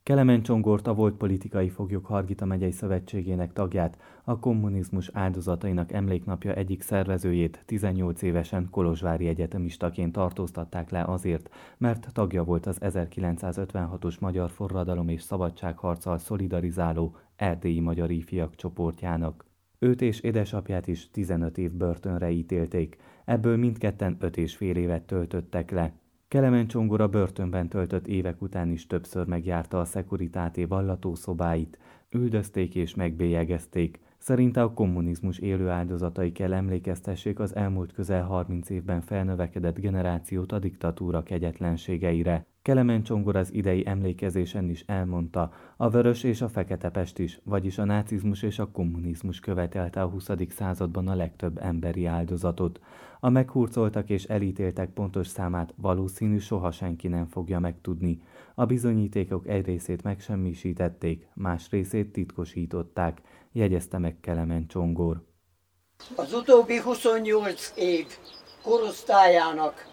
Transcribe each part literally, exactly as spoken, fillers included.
Kelemen Csongort, a volt politikai foglyok Hargita megyei szövetségének tagját, a kommunizmus áldozatainak emléknapja egyik szervezőjét tizennyolc évesen kolozsvári egyetemistaként tartóztatták le azért, mert tagja volt az ezerkilencszázötvenhatos magyar forradalom és szabadságharccal szolidarizáló erdélyi magyar ifjak csoportjának. Őt és édesapját is tizenöt év börtönre ítélték, ebből mindketten öt és fél évet töltöttek le. Kelemen Csongor a börtönben töltött évek után is többször megjárta a Securitate vallatószobáit, üldözték és megbélyegezték. Szerinte a kommunizmus élő áldozatai kell emlékeztessék az elmúlt közel harminc évben felnövekedett generációt a diktatúra kegyetlenségeire. Kelemen Csongor az idei emlékezésen is elmondta, a Vörös és a Fekete Pest is, vagyis a nácizmus és a kommunizmus követelte a huszadik században a legtöbb emberi áldozatot. A meghurcoltak és elítéltek pontos számát valószínű soha senki nem fogja megtudni. A bizonyítékok egy részét megsemmisítették, más részét titkosították, jegyezte meg Kelemen Csongor. Az utóbbi huszonnyolc év korosztályának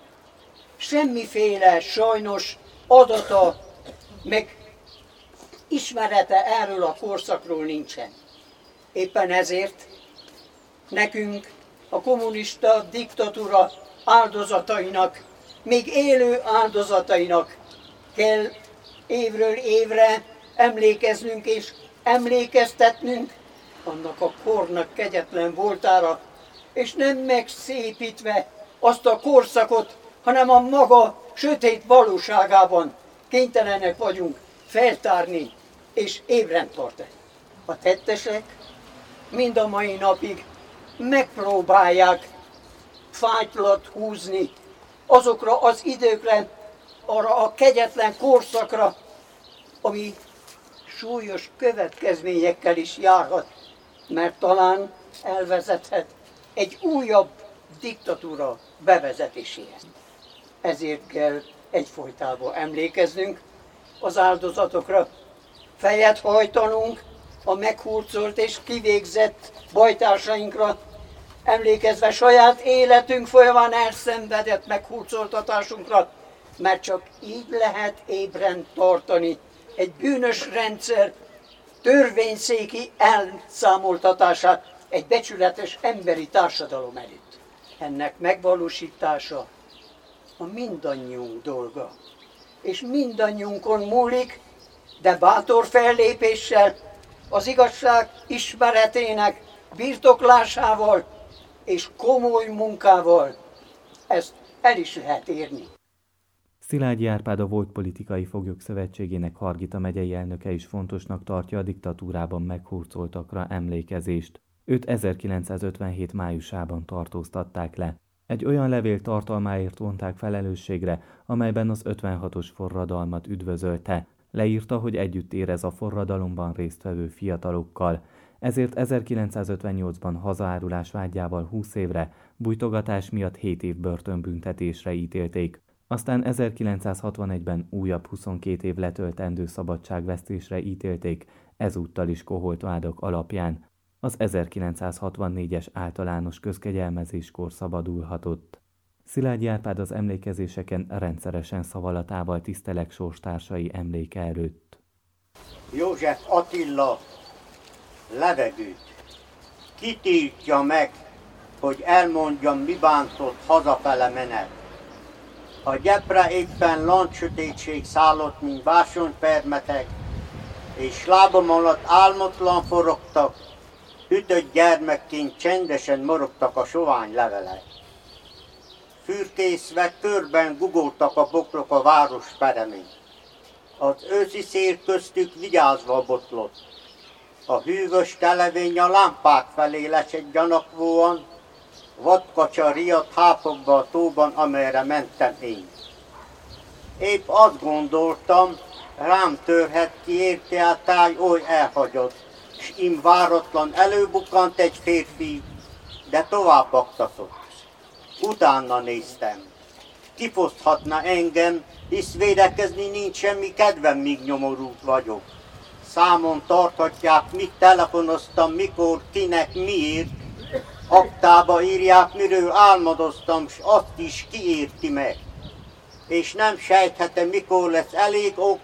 semmiféle sajnos adata, meg ismerete erről a korszakról nincsen. Éppen ezért nekünk, a kommunista diktatúra áldozatainak, még élő áldozatainak kell évről évre emlékeznünk és emlékeztetnünk annak a kornak kegyetlen voltára, és nem megszépítve azt a korszakot, hanem a maga sötét valóságában kénytelenek vagyunk feltárni és ébren tartani. A tettesek mind a mai napig megpróbálják fájtlat húzni azokra az időkre, arra a kegyetlen korszakra, ami súlyos következményekkel is járhat, mert talán elvezethet egy újabb diktatúra bevezetéséhez. Ezért kell egyfolytában emlékeznünk az áldozatokra, fejet hajtanunk a meghurcolt és kivégzett bajtársainkra, emlékezve saját életünk folyamán elszenvedett meghurcoltatásunkra, mert csak így lehet ébren tartani egy bűnös rendszer törvényszéki elszámoltatását egy becsületes emberi társadalom előtt. Ennek megvalósítása a mindannyiunk dolga, és mindannyiunkon múlik, de bátor fellépéssel, az igazság ismeretének birtoklásával és komoly munkával ezt el is lehet érni. Szilágyi Árpád, a volt politikai foglyok szövetségének Hargita megyei elnöke is fontosnak tartja a diktatúrában meghurcoltakra emlékezést. Őt ezerkilencszázötvenhét májusában tartóztatták le. Egy olyan levél tartalmáért vonták felelősségre, amelyben az ötvenhatos forradalmat üdvözölte. Leírta, hogy együtt érez a forradalomban résztvevő fiatalokkal. Ezért ezerkilencszázötvennyolcban hazaárulás vágyával húsz évre, bujtogatás miatt hét év börtönbüntetésre ítélték. Aztán ezerkilencszázhatvanegyben újabb huszonkét év letöltendő szabadságvesztésre ítélték, ezúttal is koholt vádak alapján. Az ezerkilencszázhatvannégyes általános közkegyelmezéskor szabadulhatott. Szilágyi Árpád az emlékezéseken rendszeresen szavalatával tisztelek sorstársai emléke előtt. József Attila levegőt kitiltja meg, hogy elmondjam, mi bántott hazafele menet. A gyepre éppen lancsötétség szállott, mint bársonypermetek, és lábam alatt álmotlan forogtak, ütött gyermekként csendesen morogtak a sovány levelek. Fürkészve körben gugoltak a bokrok a város peremén. Az őszi szél köztük vigyázva botlott. A hűvös televény a lámpák felé lesett gyanakvóan, vadkacsa riadt hápogva a tóban, amerre mentem én. Épp azt gondoltam, rám törhet ki, érte a táj oly elhagyott, s im váratlan előbukkant egy férfi, de tovább aktatott. Utána néztem. Kifoszthatna engem, hisz védekezni nincs semmi kedvem, míg nyomorult vagyok. Számon tarthatják, mit telefonoztam, mikor, kinek, miért. Aktába írják, miről álmodoztam, s azt is kiérti meg. És nem sejthetem, mikor lesz elég ok,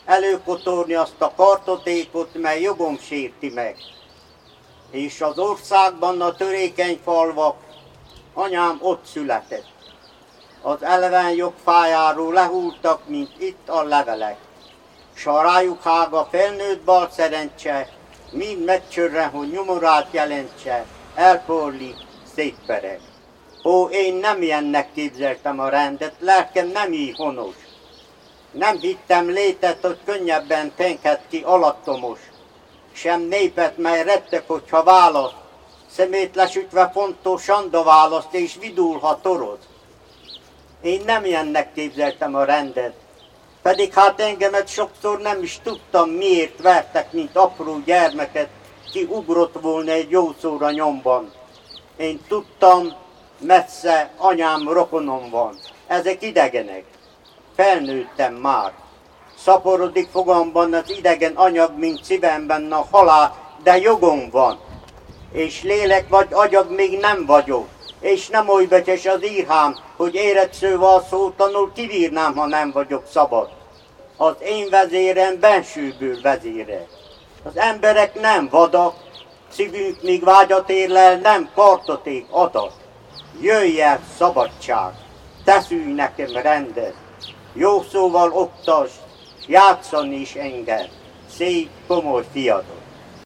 előkotorni azt a kartotékot, mely jogom sérti meg. És az országban a törékeny falvak, anyám ott született. Az eleven jogfájáról lehúltak, mint itt a levelek. S a rájuk hága felnőtt bal szerencse, mind megcsörren, hogy nyomorát jelentse, elporli, szétpereg. Ó, én nem ilyennek képzeltem a rendet, lelkem nem így honos. Nem hittem létet, hogy könnyebben tenked ki alattomos. Sem népet, mely rettek, hogyha választ, szemét lesütve fontos sanda választ, és vidulha toroz. Én nem ilyennek képzeltem a rendet, pedig hát engemet sokszor nem is tudtam, miért vertek, mint apró gyermeket, ki ugrott volna egy jó szóra nyomban. Én tudtam, messze anyám rokonom van, ezek idegenek. Felnőttem már. Szaporodik fogamban az idegen anyag, mint szívemben a halál, de jogom van. És lélek vagy agyag még nem vagyok. És nem oly becses az írhám, hogy érett szóval szótlanul kivírnám, ha nem vagyok szabad. Az én vezérem bensőből vezére. Az emberek nem vadak, szívünk még vágyat érlel, nem kartoték adat. Jöjj el szabadság, teszünk nekem rendet, jó szóval oktasd, játszani is enged, szép komoly fiadot.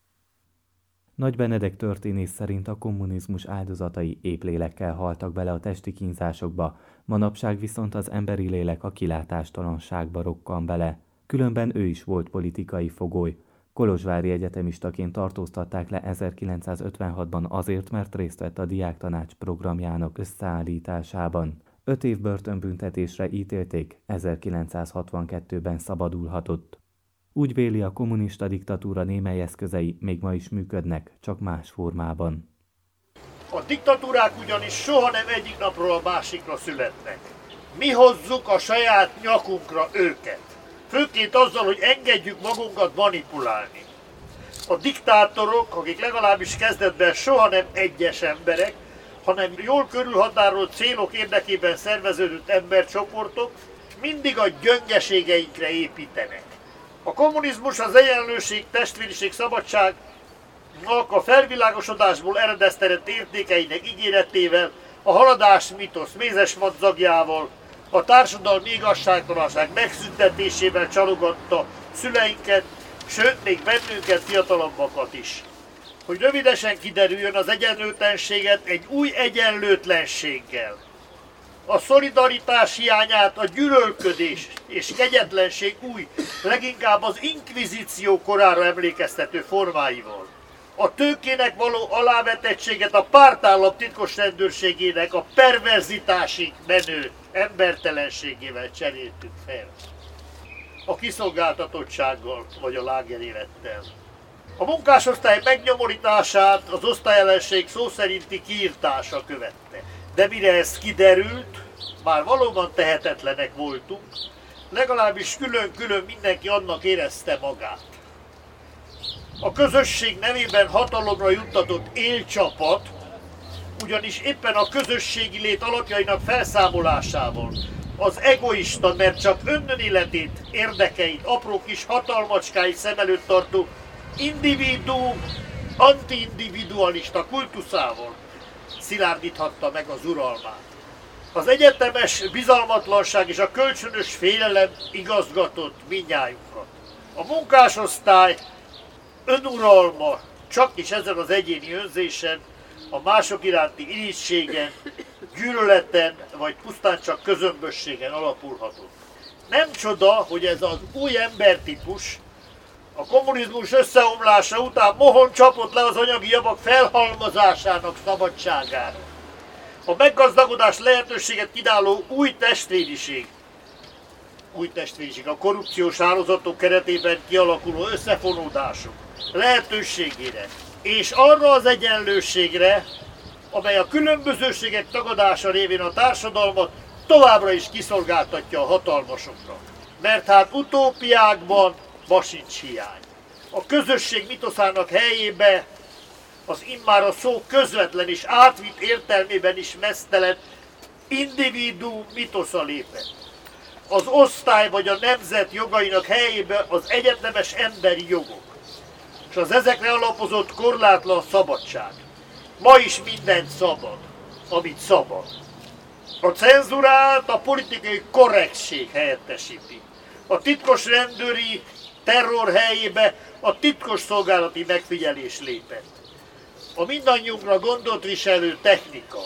Nagy Benedek történész szerint a kommunizmus áldozatai épp lélekkel haltak bele a testi kínzásokba, manapság viszont az emberi lélek a kilátástalanságba rokkan bele. Különben ő is volt politikai fogoly. Kolozsvári egyetemistaként tartóztatták le ezerkilencszázötvenhatban azért, mert részt vett a diáktanács programjának összeállításában. Öt év börtönbüntetésre ítélték, ezerkilencszázhatvankettőben szabadulhatott. Úgy véli, a kommunista diktatúra némely eszközei még ma is működnek, csak más formában. A diktatúrák ugyanis soha nem egyik napról a másikra születnek. Mi hozzuk a saját nyakunkra őket. Főként azzal, hogy engedjük magunkat manipulálni. A diktátorok, akik legalábbis kezdetben soha nem egyes emberek, hanem jól körülhatárolt célok érdekében szerveződött embercsoportok, mindig a gyöngeségeinkre építenek. A kommunizmus az egyenlőség, testvériség, szabadságnak a felvilágosodásból eredeztetett értékeinek ígéretével, a haladás mitosz mézes madzagjával, a társadalmi igazságtalanság megszüntetésével csalogatta szüleinket, sőt még bennünket, fiatalabbakat is. Hogy rövidesen kiderüljön, az egyenlőtlenséget egy új egyenlőtlenséggel. A szolidaritás hiányát a gyűlölködés és kegyetlenség új, leginkább az inkvizíció korára emlékeztető formáival. A tőkének való alávetettséget a pártállam titkos rendőrségének a perverzitásig menő embertelenségével cseréltük fel. A kiszolgáltatottsággal vagy a lágerélettel. A munkásosztály megnyomorítását az osztályellenség szó szerinti kiirtása követte. De mire ez kiderült, már valóban tehetetlenek voltunk, legalábbis külön-külön mindenki annak érezte magát. A közösség nevében hatalomra juttatott élcsapat, ugyanis éppen a közösségi lét alapjainak felszámolásával, az egoista, mert csak önéletét, érdekeit, apró kis hatalmacskáit szem előtt tartó individuum, anti-individualista kultuszával szilárdíthatta meg az uralmát. Az egyetemes bizalmatlanság és a kölcsönös félelem igazgatott mindnyájunkat. A munkásosztály önuralma csak is ezen az egyéni önzésen, a mások iránti irítségen, gyűlöleten vagy pusztán csak közömbösségen alapulhatott. Nem csoda, hogy ez az új embertípus a kommunizmus összeomlása után mohon csapott le az anyagi javak felhalmozásának szabadságára. A meggazdagodás lehetőséget kínáló új testvériség, új testvériség, a korrupciós hálózatok keretében kialakuló összefonódások lehetőségére, és arra az egyenlőségre, amely a különbözőségek tagadása révén a társadalmat továbbra is kiszolgáltatja a hatalmasoknak. Mert hát utópiákban ma sincs hiány. A közösség mitoszának helyébe az immár a szó közvetlen és átvitt értelmében is meztelen individuum mitosza lépett. az osztály vagy a nemzet jogainak helyébe az egyetemes emberi jogok, és az ezekre alapozott korlátlan szabadság. Ma is mindent szabad, amit szabad. A cenzurát a politikai korrektség helyettesíti. A titkos rendőri terror helyébe a titkos szolgálati megfigyelés lépett. A mindannyiunkra gondot viselő technika,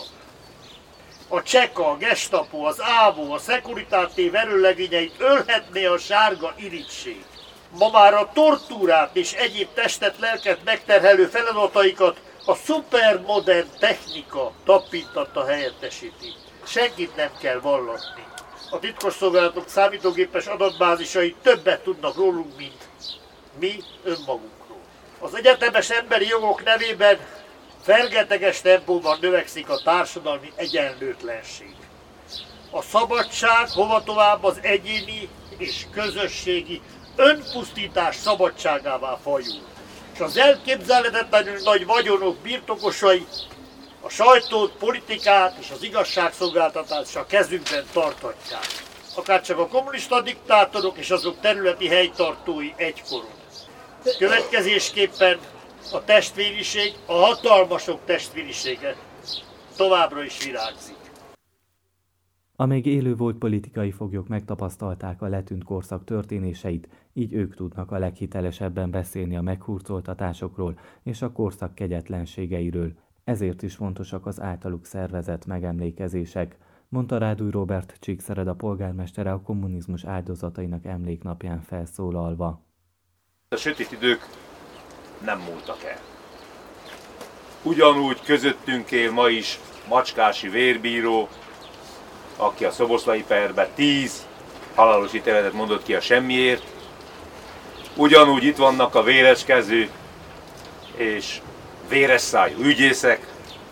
a cseka, a gestapo, az ávó, a Securitate verőlegényeit ölhetné a sárga irigység. Ma már a tortúrát és egyéb testet, lelket megterhelő feladataikat a szupermodern technika tapintatta helyettesíti. Senkit nem kell vallatni. A titkosszolgálatok számítógépes adatbázisai többet tudnak rólunk, mint mi önmagunkról. Az egyetemes emberi jogok nevében fergeteges tempóban növekszik a társadalmi egyenlőtlenség. A szabadság hova tovább az egyéni és közösségi önpusztítás szabadságává fajul. És az elképzelhetetlenül nagy vagyonok birtokosai a sajtót, politikát és az igazságszolgáltatást a kezükben tarthatják. Akárcsak a kommunista diktátorok és azok területi helytartói egykoron. Következésképpen a testvériség, a hatalmasok testvérisége továbbra is virágzik. A még élő volt politikai foglyok megtapasztalták a letűnt korszak történéseit, így ők tudnak a leghitelesebben beszélni a meghurcoltatásokról és a korszak kegyetlenségeiről. Ezért is fontosak az általuk szervezett megemlékezések, mondta Rádúj Róbert Csíkszereda polgármestere a kommunizmus áldozatainak emléknapján felszólalva. A sötét idők nem múltak el. Ugyanúgy közöttünk él ma is Macskási vérbíró, aki a szoboszlai perben tíz halálos ítéletet mondott ki a semmiért. Ugyanúgy itt vannak a véreskező és véres szájú ügyészek,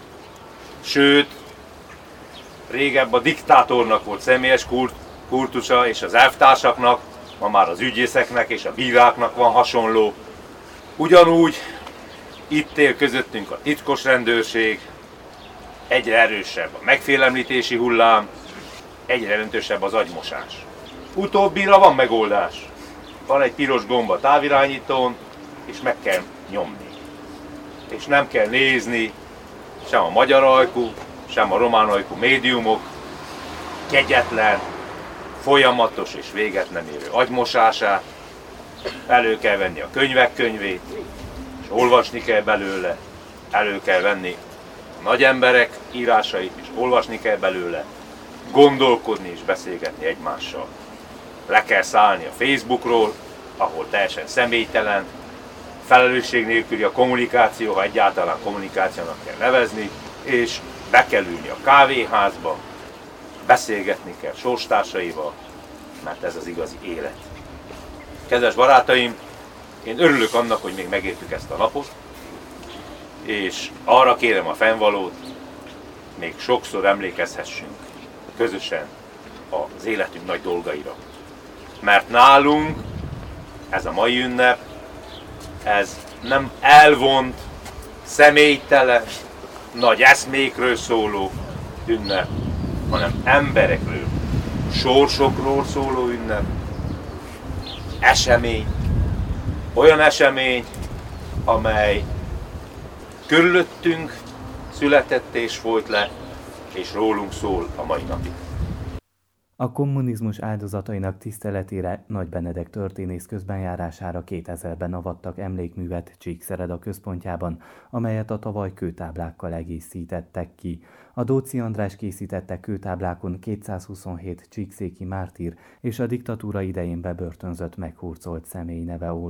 sőt, régebb a diktátornak volt személyes kultusa, és az elvtársaknak, ma már az ügyészeknek és a bíráknak van hasonló. Ugyanúgy itt él közöttünk a titkos rendőrség, egyre erősebb a megfélemlítési hullám, egyre jelentősebb az agymosás. Utóbbira van megoldás. Van egy piros gomba a távirányítón, és meg kell nyomni. És nem kell nézni sem a magyar ajkú, sem a román ajkú médiumok kegyetlen, folyamatos és véget nem érő agymosását. Elő kell venni a könyvek könyvét, és olvasni kell belőle. Elő kell venni a nagy emberek írásait, és olvasni kell belőle. Gondolkodni és beszélgetni egymással. Le kell szállni a Facebookról, ahol teljesen személytelen, felelősség nélküli a kommunikáció, ha egyáltalán kommunikációnak kell nevezni, és be kell ülni a kávéházba, beszélgetni kell sorstársaival, mert ez az igazi élet. Kedves barátaim, én örülök annak, hogy még megértük ezt a napot, és arra kérem a fennvalót, még sokszor emlékezhessünk közösen az életünk nagy dolgaira. Mert nálunk ez a mai ünnep, ez nem elvont, személytelen, nagy eszmékről szóló ünnep, hanem emberekről, sorsokról szóló ünnep, esemény, olyan esemény, amely körülöttünk született és folyt le, és rólunk szól a mai napig. A kommunizmus áldozatainak tiszteletére Nagy Benedek történész közbenjárására kétezerben avattak emlékművet Csíkszereda központjában, amelyet a tavaly kőtáblákkal egészítettek ki. A Dóczy András készítette kőtáblákon kétszázhuszonhét csíkszéki mártír és a diktatúra idején bebörtönzött meghurcolt személy neve